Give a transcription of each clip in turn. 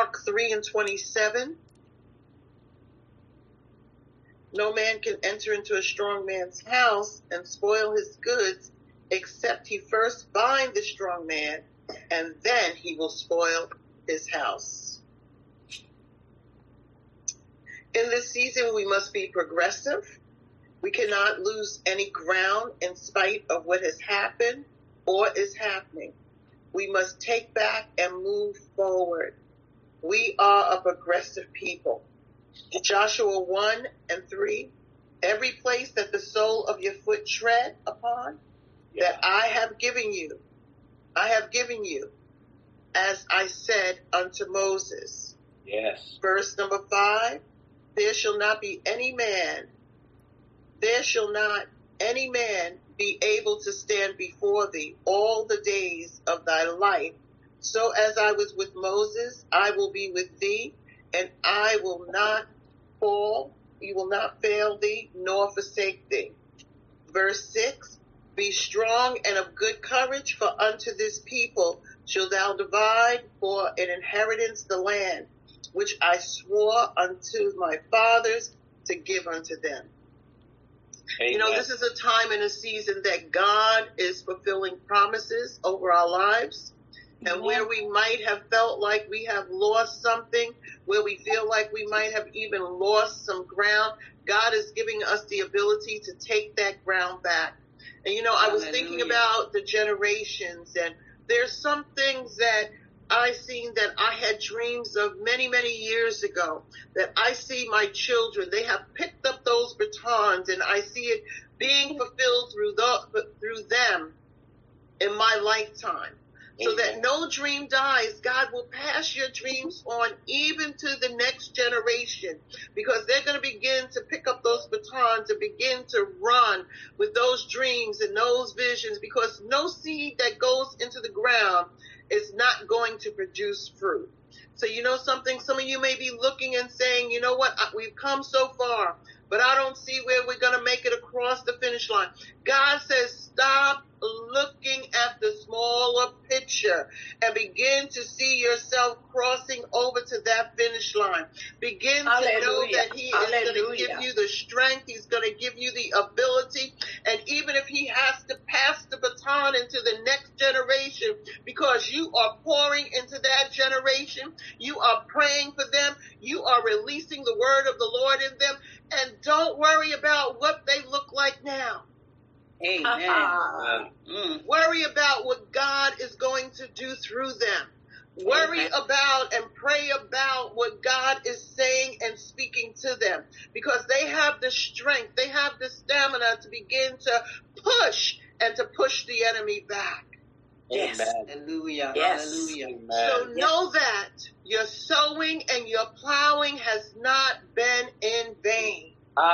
Mark 3:27. No man can enter into a strong man's house and spoil his goods, except he first bind the strong man, and then he will spoil his house. In this season, we must be progressive. We cannot lose any ground in spite of what has happened or is happening. We must take back and move forward. We are a progressive people. Joshua 1:3, every place that the sole of your foot tread upon, that I have given you, as I said unto Moses. Yes. Verse number 5, there shall not any man be able to stand before thee all the days of thy life. So as I was with Moses, I will be with thee, and I will not fail thee, nor forsake thee. Verse 6, be strong and of good courage, for unto this people shalt thou divide for an inheritance the land, which I swore unto my fathers to give unto them. Amen. You know, this is a time and a season that God is fulfilling promises over our lives. And where we might have felt like we have lost something, where we feel like we might have even lost some ground, God is giving us the ability to take that ground back. And, you know, I was thinking about the generations, and there's some things that I seen that I had dreams of many, many years ago, that I see my children, they have picked up those batons, and I see it being fulfilled through them in my lifetime. So that no dream dies. God will pass your dreams on even to the next generation, because they're going to begin to pick up those batons and begin to run with those dreams and those visions, because no seed that goes into the ground is not going to produce fruit. So you know something, some of you may be looking and saying, you know what, we've come so far, but I don't see where we're going to make it across the finish line. God says, stop looking at the smaller picture and begin to see yourself crossing over to that finish line. Begin to know that He is going to give you the strength. He's going to give you the ability. And even if He has to pass the baton into the next generation, because you are pouring into that generation, you are praying for them, you are releasing the word of the Lord in them, and don't worry about what they look like now. Amen. Worry about what God is going to do through them. Worry about and pray about what God is saying and speaking to them, because they have the strength, they have the stamina to begin to push and to push the enemy back. Yes. Hallelujah. Yes. Hallelujah. Amen. So know that your sowing and your plowing has not been in vain.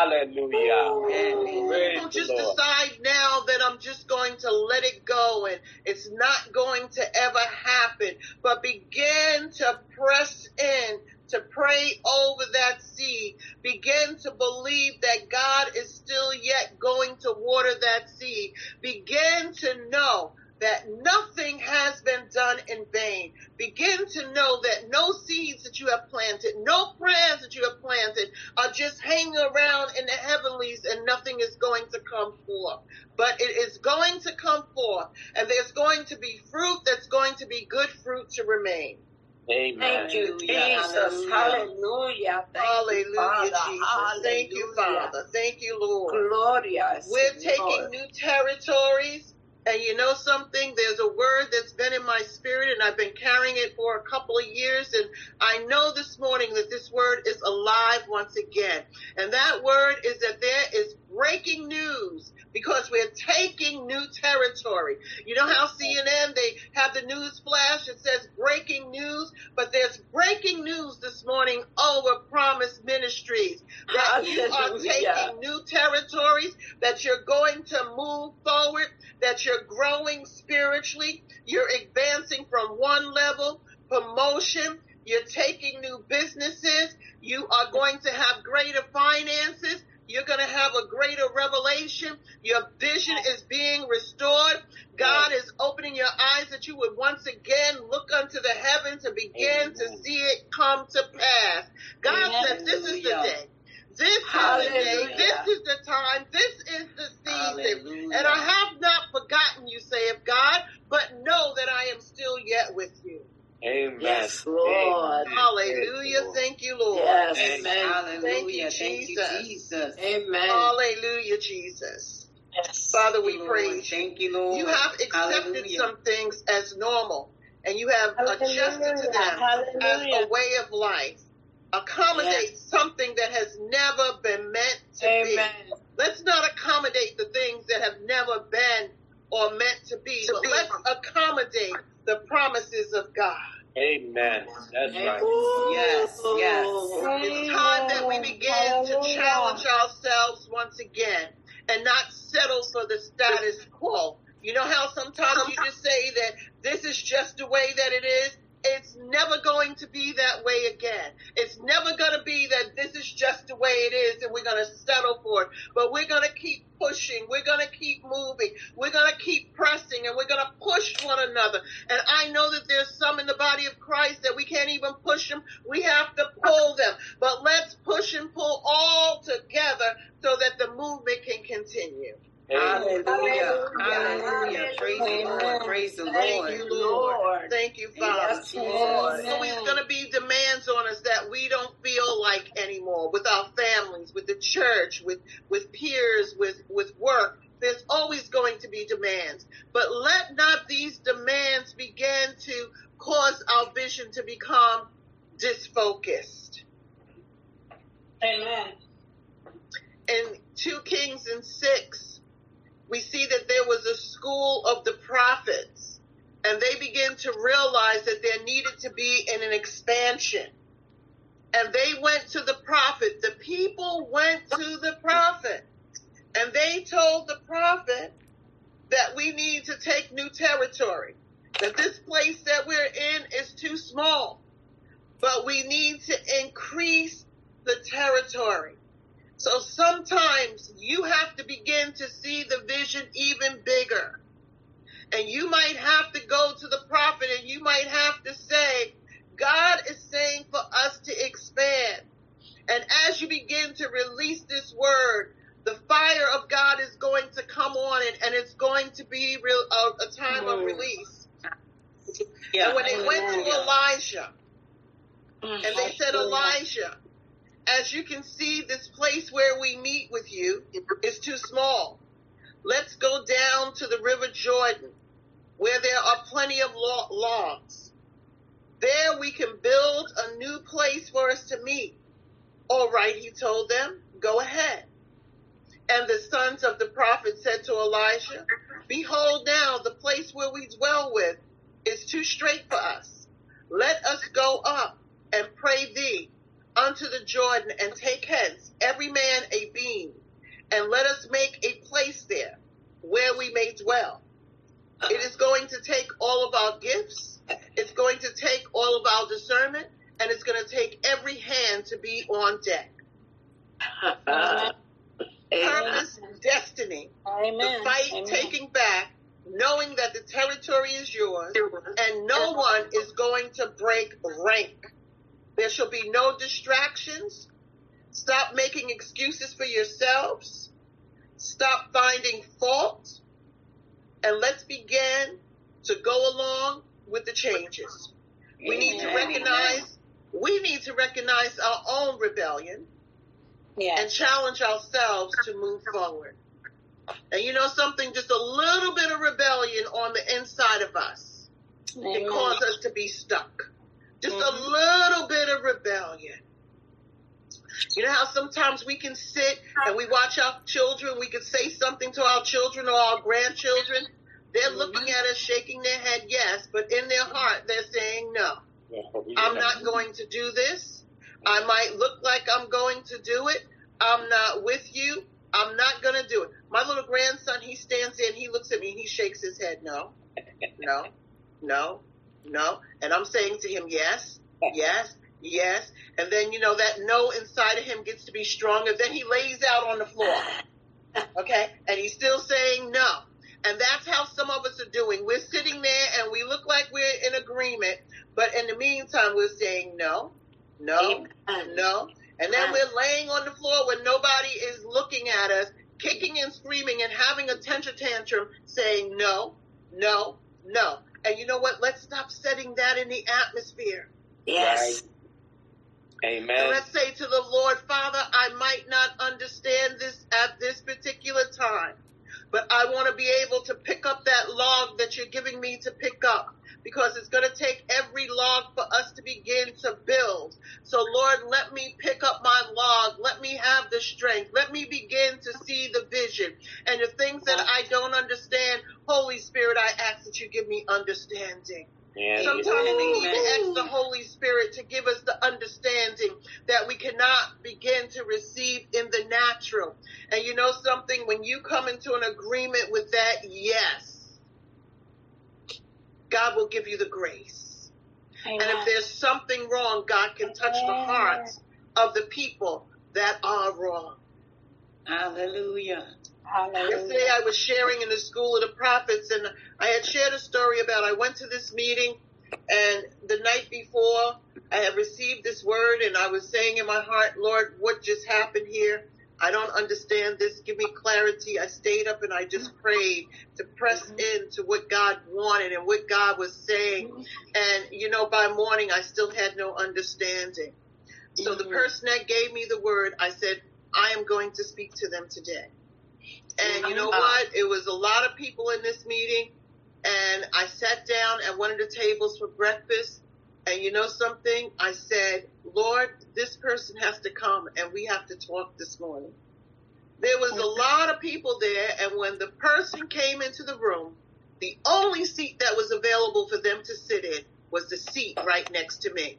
Hallelujah. Don't just decide now that I'm just going to let it go and it's not going to ever happen, but begin to press in, to pray over that seed. Begin to believe that God is still yet going to water that seed. Begin to know that nothing has been done in vain. Begin to know that no seeds that you have planted, no prayers that you have planted are just hanging around in the heavenlies and nothing is going to come forth. But it is going to come forth, and there's going to be fruit that's going to be good fruit to remain. Amen. Thank you, Jesus. Hallelujah. Hallelujah, Jesus. Thank you, Father. Thank you, Lord. Gloria. We're taking new territories. And you know something? There's a word that's been in my spirit, and I've been carrying it for a couple of years. And I know this morning that this word is alive once again. And that word is that there is breaking news, because we're taking new territory. You know how CNN, they have the news flash, it says breaking news, but there's breaking news this morning over Promise Ministries, that you are taking new territories, that you're going to move forward, that you're growing spiritually, you're advancing from one level, promotion, you're taking new businesses, you are going to have greater finances, You're going to have a greater revelation. Your vision is being restored. God is opening your eyes that you would once again look unto the heavens and begin to see it come to pass. God said, this is the day. This is the day. This is the time. This is the season. And I have not forgotten you, saith God, but know that I am still yet with you. Amen. Yes, Lord. Hallelujah. Thank you, Lord. Yes. Amen. Hallelujah. Thank you, Jesus. Amen. Hallelujah, Jesus. Yes. Father, we Lord. praise you. Thank you, Lord. You have accepted some things as normal, and you have adjusted to them as a way of life. Accommodate something that has never been meant to be. Let's not accommodate the things that have never been or meant to be, but let's accommodate the promises of God. Amen. That's right. Yes. It's time that we begin to challenge ourselves once again and not settle for the status quo. You know how sometimes you just say that this is just the way that it is? It's never going to be that way again. It's never going to be that this is just the way it is and we're going to settle for it. But we're going to keep pushing. We're going to keep moving. We're going to keep pressing, and we're going to push one another. And I know that there's some in the body of Christ that we can't even push them. We have to pull them. But let's push and pull all together so that the movement can continue. Hallelujah. Hallelujah. Praise the Lord. Praise the Lord. Thank you, Lord. Thank you, Father. Yes, Lord. There's always going to be demands on us that we don't feel like anymore, with our families, with the church, with peers, with work. There's always going to be demands. But let not these demands begin to cause our vision to become disfocused. Amen. In 2 Kings and 6, we see that there was a school of the prophets, and they began to realize that there needed to be an expansion. And they went to the prophet. The people went to the prophet, and they told the prophet that we need to take new territory, that this place that we're in is too small, but we need to increase the territory. So sometimes you have to begin to see the vision even bigger. And you might have to go to the prophet and you might have to say, God is saying for us to expand. And as you begin to release this word, the fire of God is going to come on and it's going to be a time of release. Yeah. And when they went to Elijah and they said, Elijah, as you can see, this place where we meet with you is too small. Let's go down to the River Jordan, where there are plenty of logs. There we can build a new place for us to meet. All right, he told them, go ahead. And the sons of the prophet said to Elijah, behold now, the place where we dwell with is too straight for us. Let us go up and pray thee unto the Jordan, and take hence every man a beam, and let us make a place there where we may dwell. It is going to take all of our gifts, it's going to take all of our discernment, and it's going to take every hand to be on deck. Purpose, destiny, the fight, taking back, knowing that the territory is yours, and no one is going to break rank. There shall be no distractions. Stop making excuses for yourselves. Stop finding fault. And let's begin to go along with the changes. We need to recognize our own rebellion and challenge ourselves to move forward. And you know something, just a little bit of rebellion on the inside of us can cause us to be stuck. Just a little bit of rebellion. You know how sometimes we can sit and we watch our children, we can say something to our children or our grandchildren. They're looking at us, shaking their head, yes, but in their heart they're saying no. I'm not going to do this. I might look like I'm going to do it. I'm not with you. I'm not going to do it. My little grandson, he stands there and he looks at me and he shakes his head, no, no, no. No. And I'm saying to him, yes, yes, Yes. And then, that no inside of him gets to be stronger. Then he lays out on the floor. Okay? And he's still saying no. And that's how some of us are doing. We're sitting there and we look like we're in agreement, but in the meantime, we're saying no, no, no. And then we're laying on the floor when nobody is looking at us, kicking and screaming and having a temper tantrum, saying no, no, no. And you know what? Let's stop setting that in the atmosphere. Yes. Right. Amen. And let's say to the Lord, Father, I might not understand this at this particular time, but I want to be able to pick up that log that you're giving me to pick up, because it's going to take every log for us to begin to build. So, Lord, let me pick up my log. Let me have the strength. Let me begin to see the vision. And the things that I don't understand, Holy Spirit, I ask that you give me understanding. Yeah, Sometimes we need to ask the Holy Spirit to give us the understanding that we cannot begin to receive in the natural. And you know something? When you come into an agreement with that, yes, God will give you the grace. Amen. And if there's something wrong, God can touch the hearts of the people that are wrong. Hallelujah. Yesterday I was sharing in the School of the Prophets, and I had shared a story about I went to this meeting, and the night before I had received this word, and I was saying in my heart, Lord, what just happened here? I don't understand this. Give me clarity. I stayed up and I just prayed to press into what God wanted and what God was saying. And, by morning I still had no understanding. So the person that gave me the word, I said, I am going to speak to them today. And you know what? It was a lot of people in this meeting, and I sat down at one of the tables for breakfast, and you know something? I said, Lord, this person has to come, and we have to talk this morning. There was a lot of people there, and when the person came into the room, the only seat that was available for them to sit in was the seat right next to me.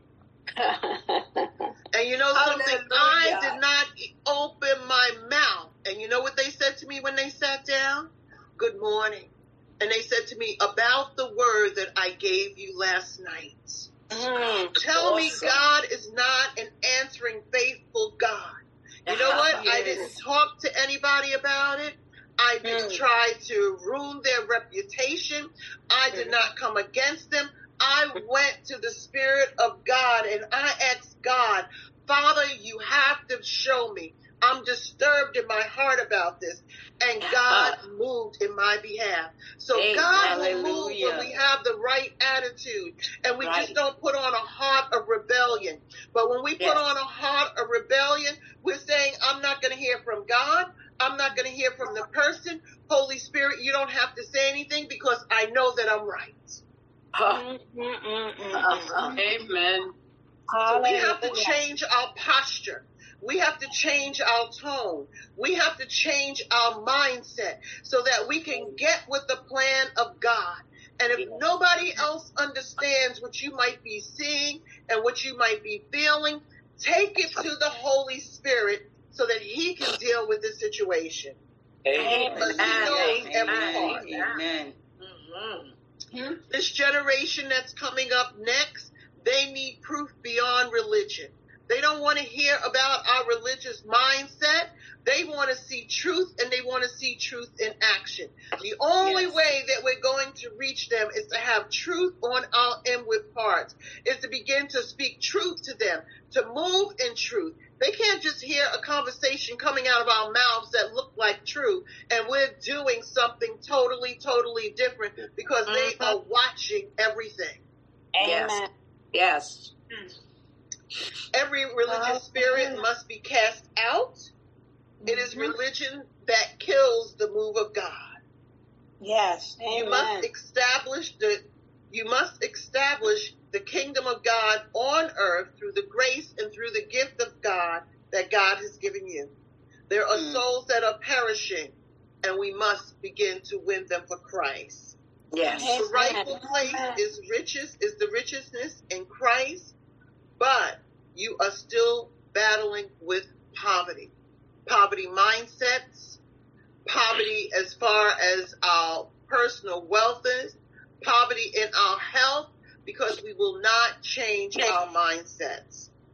And you know something? I did not open my mouth. And you know what they said to me when they sat down? Good morning. And they said to me, about the word that I gave you last night. Tell me God is not an answering faithful God. You know what? Yes. I didn't talk to anybody about it. I didn't try to ruin their reputation. I did not come against them. I went to the Spirit of God and I asked God, Father, you have to show me. I'm disturbed in my heart about this. And God moved in my behalf. So God will move when we have the right attitude. And we just don't put on a heart of rebellion. But when we put on a heart of rebellion, we're saying, I'm not going to hear from God. I'm not going to hear from the person. Holy Spirit, you don't have to say anything because I know that I'm right. Amen. So we have to change our posture. We have to change our tone. We have to change our mindset so that we can get with the plan of God. And if nobody else understands what you might be seeing and what you might be feeling, take it to the Holy Spirit so that He can deal with the situation. Amen. Because He knows every part. Amen. This generation that's coming up next, they need proof beyond religion. They don't want to hear about our religious mindset. They want to see truth, and they want to see truth in action. The only way that we're going to reach them is to have truth on our inward parts, is to begin to speak truth to them, to move in truth. They can't just hear a conversation coming out of our mouths that look like truth, and we're doing something totally, totally different because they are watching everything. Amen. Yes. Every religious spirit must be cast out. It is religion that kills the move of God. Yes. Amen. You must establish the kingdom of God on earth through the grace and through the gift of God that God has given you. There are souls that are perishing, and we must begin to win them for Christ. Yes. The rightful place is the richness in Christ, but you are still battling with poverty. Poverty mindsets, poverty as far as our personal wealth is, poverty in our health, because we will not change our mindsets.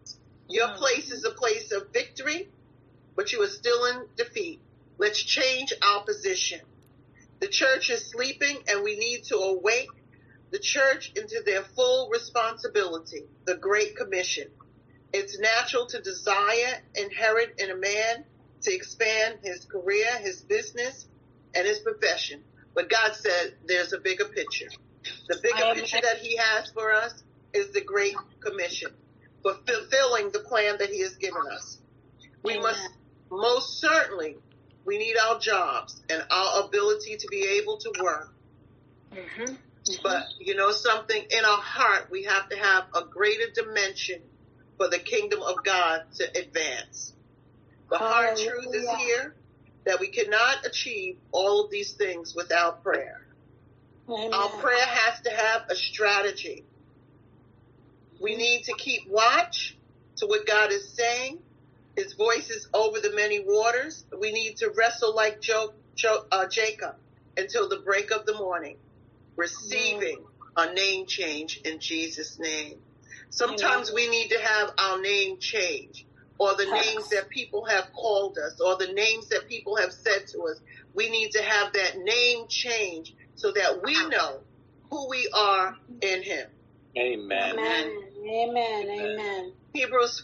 Your place is a place of victory, but you are still in defeat. Let's change our position. The church is sleeping, and we need to awake the church into their full responsibility, the Great Commission. It's natural to desire, inherit in a man to expand his career, his business, and his profession. But God said there's a bigger picture. The bigger picture that he has for us is the Great Commission, for fulfilling the plan that he has given us. We must most certainly, we need our jobs and our ability to be able to work. But you know something, in our heart, we have to have a greater dimension for the kingdom of God to advance. The hard truth is here that we cannot achieve all of these things without prayer. Our prayer has to have a strategy. We need to keep watch to what God is saying. His voice is over the many waters. We need to wrestle like Jacob until the break of the morning, receiving a name change in Jesus' name. Sometimes we need to have our name change, or the names that people have called us, or the names that people have said to us. We need to have that name change so that we know who we are in him. Amen. Amen. Hebrews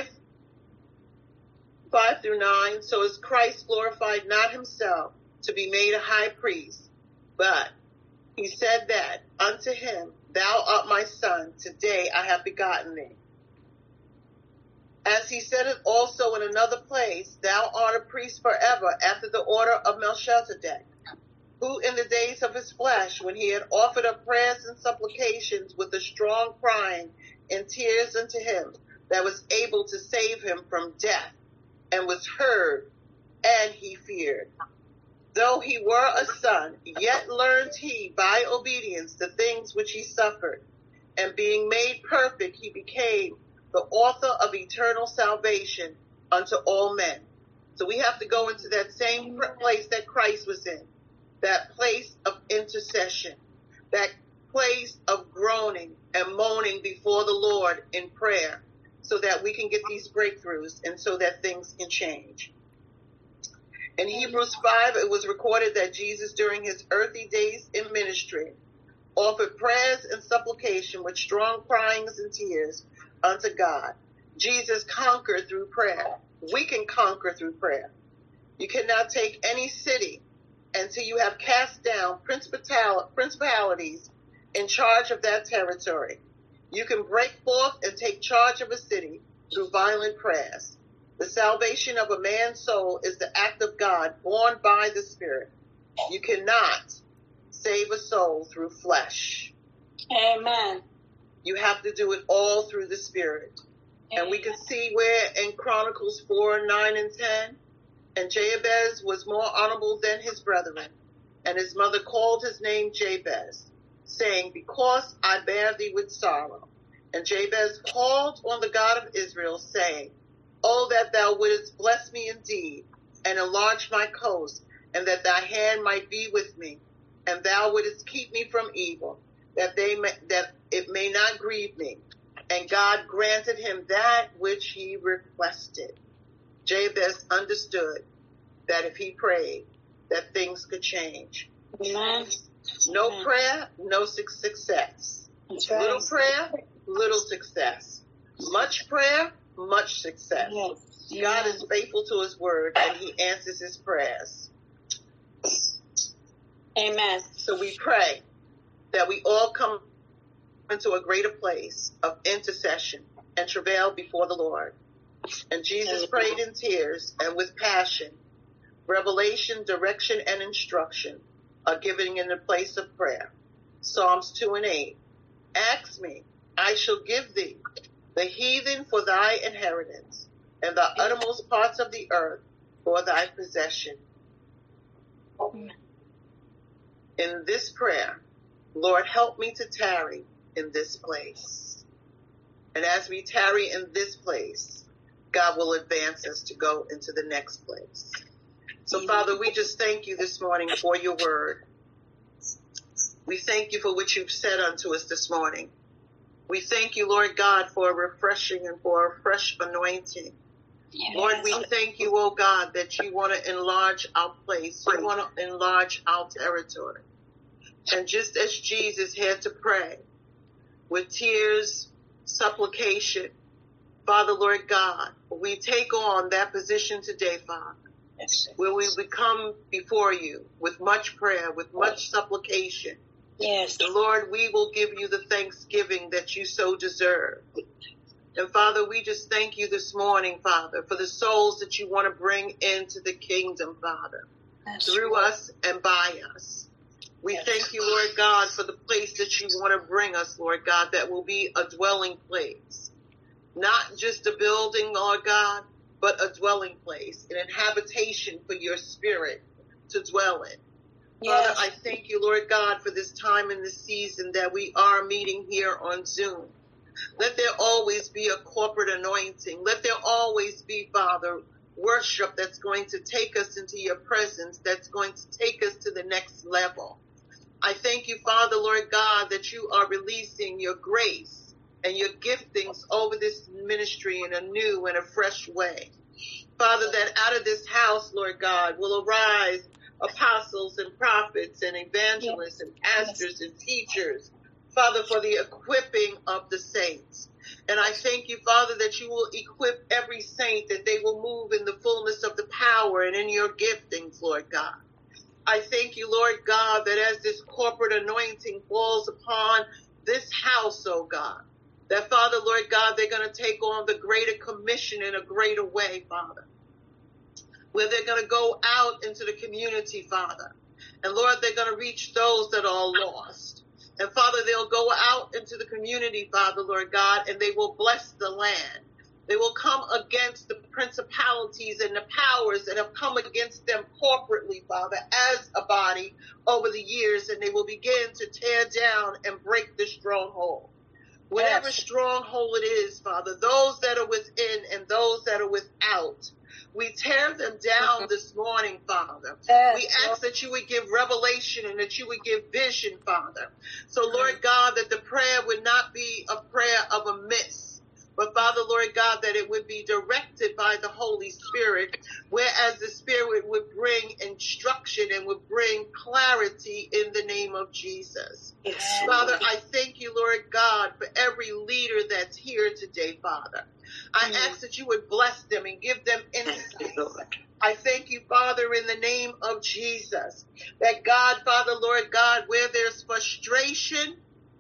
5:5-9. So is Christ glorified not himself to be made a high priest, but he said that unto him, thou art my son, today I have begotten thee. As he said it also in another place, thou art a priest forever after the order of Melchizedek, who in the days of his flesh, when he had offered up prayers and supplications with a strong crying and tears unto him, that was able to save him from death, and was heard, and he feared. Though he were a son, yet learned he by obedience the things which he suffered, and being made perfect, he became the author of eternal salvation unto all men. So we have to go into that same place that Christ was in, that place of intercession, that place of groaning and moaning before the Lord in prayer, so that we can get these breakthroughs and so that things can change. In Hebrews 5, it was recorded that Jesus, during his earthly days in ministry, offered prayers and supplication with strong cryings and tears unto God. Jesus conquered through prayer. We can conquer through prayer. You cannot take any city until you have cast down principalities in charge of that territory. You can break forth and take charge of a city through violent prayers. The salvation of a man's soul is the act of God born by the Spirit. You cannot save a soul through flesh. Amen. You have to do it all through the Spirit. And we can see where in Chronicles 4:9-10, and Jabez was more honorable than his brethren, and his mother called his name Jabez, saying, because I bear thee with sorrow. And Jabez called on the God of Israel, saying, oh, that thou wouldest bless me indeed, and enlarge my coast, and that thy hand might be with me, and thou wouldest keep me from evil, that it may not grieve me. And God granted him that which he requested. Jabez understood that if he prayed, that things could change. Amen. No prayer, no success. That's right. Little prayer, little success. Much prayer, much success. Yes. God is faithful to his word, and he answers his prayers. Amen. So we pray that we all come into a greater place of intercession and travail before the Lord. And Jesus prayed in tears and with passion. Revelation, direction, and instruction are given in the place of prayer. Psalms 2:8. Ask me, I shall give thee the heathen for thy inheritance, and the uttermost parts of the earth for thy possession. In this prayer, Lord, help me to tarry in this place. And as we tarry in this place, God will advance us to go into the next place. So, Father, we just thank you this morning for your word. We thank you for what you've said unto us this morning. We thank you, Lord God, for a refreshing and for a fresh anointing. Yes. Lord, we thank you, oh God, that you want to enlarge our place. You want to enlarge our territory. And just as Jesus had to pray with tears, supplication, Father, Lord God, we take on that position today, Father, where we come before you with much prayer, with much supplication. Yes. And Lord, we will give you the thanksgiving that you so deserve. And Father, we just thank you this morning, Father, for the souls that you want to bring into the kingdom, Father, through us and by us. We thank you, Lord God, for the place that you want to bring us, Lord God, that will be a dwelling place. Not just a building, Lord God, but a dwelling place, an habitation for your spirit to dwell in. Yes. Father, I thank you, Lord God, for this time and this season that we are meeting here on Zoom. Let there always be a corporate anointing. Let there always be, Father, worship that's going to take us into your presence, that's going to take us to the next level. I thank you, Father, Lord God, that you are releasing your grace and your giftings over this ministry in a new and a fresh way. Father, that out of this house, Lord God, will arise apostles and prophets and evangelists and pastors and teachers, Father, for the equipping of the saints. And I thank you, Father, that you will equip every saint, that they will move in the fullness of the power and in your giftings, Lord God. I thank you, Lord God, that as this corporate anointing falls upon this house, oh God, that, Father, Lord God, they're going to take on the greater commission in a greater way, Father, where they're going to go out into the community, Father. And, Lord, they're going to reach those that are lost. And, Father, they'll go out into the community, Father, Lord God, and they will bless the land. They will come against the principalities and the powers that have come against them corporately, Father, as a body over the years, and they will begin to tear down and break the stronghold. Whatever stronghold it is, Father, those that are within and those that are without, we tear them down this morning, Father. We ask that you would give revelation and that you would give vision, Father. So, Lord God, that the prayer would not be a prayer of a miss, but, Father, Lord God, that it would be directed by the Holy Spirit, whereas the Spirit would bring instruction and would bring clarity in the name of Jesus. Yes, Father, I thank you, Lord God, for every leader that's here today, Father. I ask that you would bless them and give them insight. I thank you, Father, in the name of Jesus, that God, Father, Lord God, where there's frustration,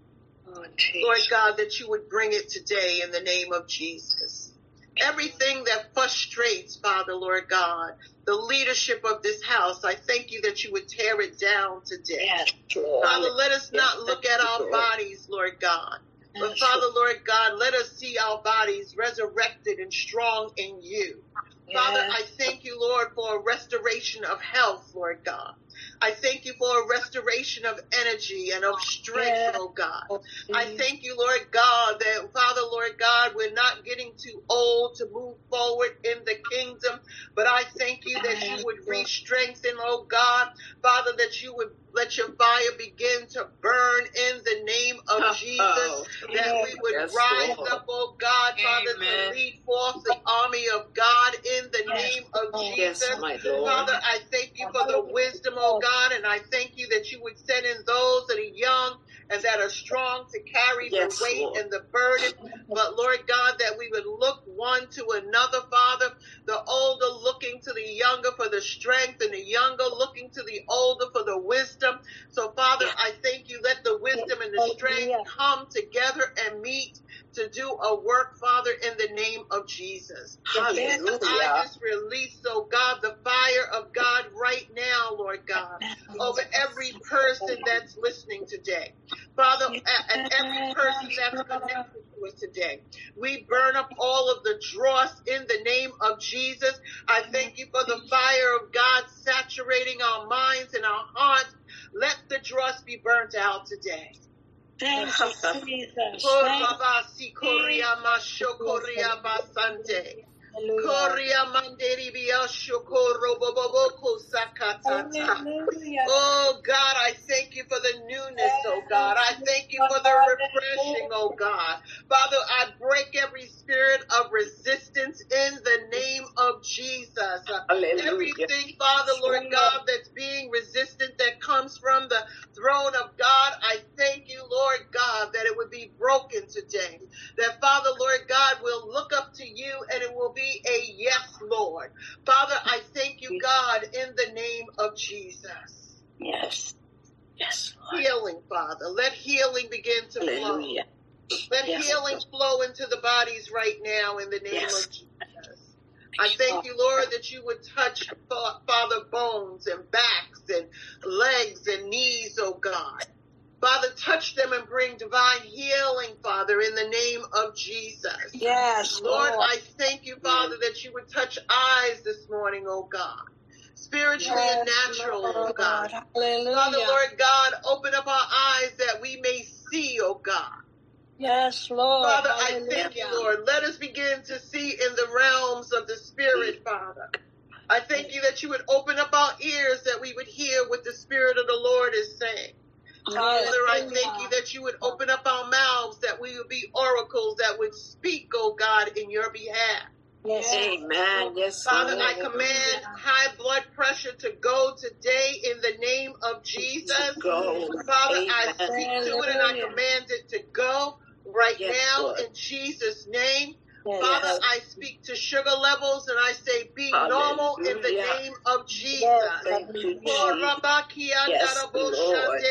Lord God, that you would bring it today in the name of Jesus. Everything that frustrates, Father, Lord God, the leadership of this house, I thank you that you would tear it down today. Yes. Father, let us not look at our bodies, Lord God. But Father, Lord God, let us see our bodies resurrected and strong in you. Father, I thank you, Lord, for a restoration of health, Lord God. I thank you for a restoration of energy and of strength, oh God. I thank you, Lord God, that, Father, Lord God, we're not getting too old to move forward in the kingdom, but I thank you that you would re-strengthen, oh God, Father, that you would let your fire begin to burn in the name of Jesus, that we would rise up, oh God, Father, to lead forth the army of God in the name of Jesus. Father, I thank you for the wisdom, oh God, and I thank you that you would send in those that are young and that are strong to carry the weight and the burden. But Lord God, that we would look one to another, Father, the older looking to the younger for the strength and the younger looking to the older for the wisdom. So Father, I thank you, let the wisdom and the strength come together and meet to do a work, Father, in the name of Jesus. Jesus, I just release, oh God, the fire of God right now, Lord God, over every person that's listening today. Father, and every person that's connected to us today. We burn up all of the dross in the name of Jesus. I thank you for the fire of God saturating our minds and our hearts. Let the dross be burnt out today. Thank you, Jesus. Korea manderi biashoko roboboboko sakatata. Hallelujah. Oh God, I thank you for the newness, oh God. I thank you for the refreshing, oh God. Father, I break every spirit of resistance in the name of Jesus. Hallelujah. Everything, Father, Lord God, that's being resistant that comes from the throne of God, I thank you, Lord God, that it would be broken today. That, Father, Lord God, will look up to you and it will be a yes, Lord. Father, I thank you, God, in the name of Jesus. Yes. Yes, Lord. Healing, Father. Let healing begin to flow. Hallelujah. Let Yes. healing flow into the bodies right now in the name Yes. of Jesus. I thank you, Lord, that you would touch, Father, bones and backs and legs and knees, oh God. Father, touch them and bring divine healing, Father, in the name of Jesus. Yes, Lord, Lord. I thank you, Father, that you would touch eyes this morning, oh God. Spiritually and natural, oh God. Hallelujah. Father, Lord God, open up our eyes that we may see, oh God. Yes, Lord. Father, I Hallelujah. thank you, Lord. Let us begin to see in the realms of the Spirit, Father. I thank you that you would open up our ears that we would hear what the Spirit of the Lord is saying. Father, I thank you that you would open up our mouths, that we would be oracles that would speak, oh God, in your behalf. Yes. Amen. Yes, Father, Lord. I command high blood pressure to go today in the name of Jesus. Go. Father, Amen. I speak to it and I command it to go right Yes, now Lord. in Jesus' name. Yes. Father, I speak to sugar levels and I say be normal in the Hallelujah. name of Jesus. Yes. Thank you, Hallelujah. Jesus. Yes, Lord.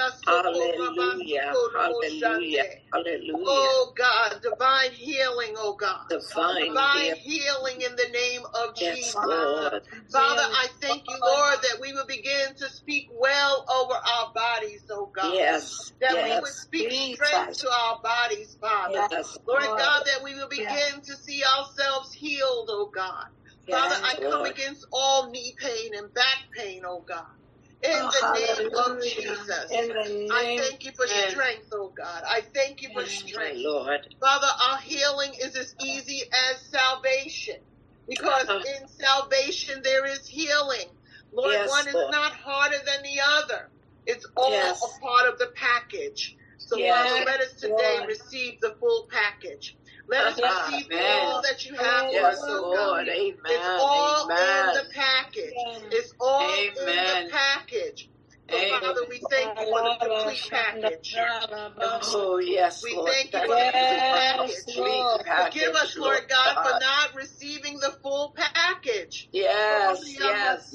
Hallelujah. Hallelujah. Hallelujah. Oh God, divine healing, oh God. Divine Divine healing. healing in the name of Yes, Jesus. Lord. Father, I thank you, Lord, that we will begin to speak well over our bodies, oh God. Yes. That we Yes. would speak strength to our bodies, Father. Yes. Lord God, that we will begin to see ourselves healed, oh God. Father, I come Lord. against all knee pain and back pain, oh God. In the name of Jesus. In the I name thank you for strength, oh God. I thank you for Yes. My strength. Lord. Father, our healing is as easy as salvation. Because in salvation there is healing. Lord, Yes, one is Lord. not harder than the other. It's all Yes. a part of the package. So Yes. Father, let us today Lord. receive the full package. Let us receive Amen. all that you have for Yes, us, oh God. Lord. Amen. It's all in Amen. the package. Yes. It's all in Amen. the package. So Amen. Father, we thank you for the complete package. Oh, yes, We Lord. thank you for the complete Yes, package. Lord. Forgive us, Lord God, for not receiving the full package. Yes, yes.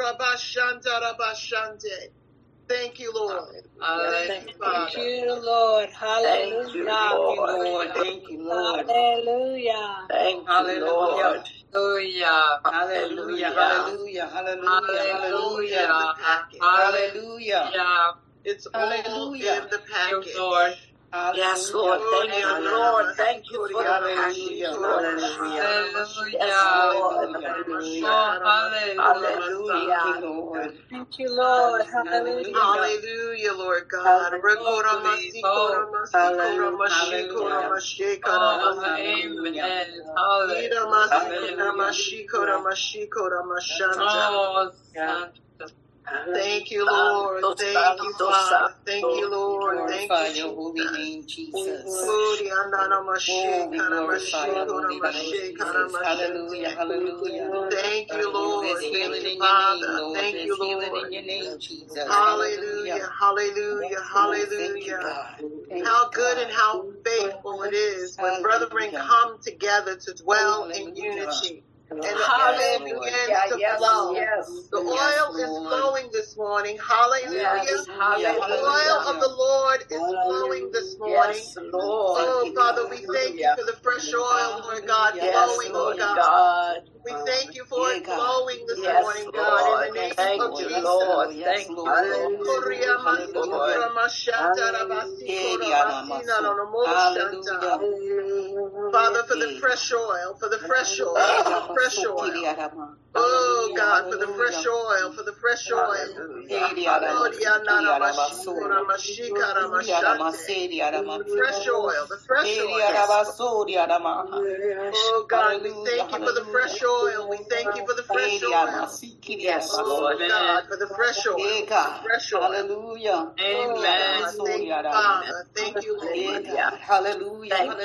Thank you, Lord. Hallelujah. Thank you, Thank Father. you, Lord. Hallelujah. Thank you, Lord. Thank you, Lord. Hallelujah. Thank you, Lord. Hallelujah. Hallelujah. Hallelujah. Hallelujah. Hallelujah. Hallelujah. Hallelujah. Hallelujah. It's all Hallelujah. in the package. Lord. Yes, Lord. Thank you, Lord. Thank you for the package, Hallelujah. Lord. Hallelujah. Yes, Lord. Hallelujah. Hallelujah. Thank you, Lord. Thank you, Lord. Hallelujah. Hallelujah, Lord God. Thank you, Lord. Thank you, Father. Thank you, Lord. Thank Glorify you, your holy Jesus. name, Jesus. Oh, We glorify your holy name, Jesus. Hallelujah. Hallelujah. Thank you, Lord. There's Thank healing you, in your name, Father. Lord. Thank you, There's healing Lord. in your name, Jesus. Hallelujah, hallelujah, Thank you, hallelujah. God. Thank How you, good God. and how faithful it is when brethren Hallelujah. come together to dwell in Hallelujah. unity. And the Hallelujah. oil begins to Yes, flow. yes. The Yes, oil is Lord. flowing this morning. Hallelujah. Yes, The hallelujah. oil of the Lord is flowing this morning. Yes, Lord. Oh, Father, we thank you for the fresh oil, Lord God, Yes, flowing, oh Lord God. God. We thank you for Yeah, it God. flowing this Yes, morning, God, Lord. in the name Thank of you, Jesus. Lord. Yes, Thank Lord. you, Yes, Lord. Korea Hallelujah. Masukura Rabasi Kora Masina no Hallelujah. Father, for the fresh oil, for the fresh oil, for the fresh oil. Oh God, for the fresh oil, for the fresh oil. Hallelujah. Oh, Diana Mashikora Mashikara Mashante. Fresh oil, the fresh oil. Oh God, we thank you for the fresh oil. We thank you for the fresh oil. Yes, Oh Lord. God, for the fresh oil. The fresh oil. Hallelujah. Amen. Thank you, Father. Thank you, Lord. Hallelujah. Hallelujah.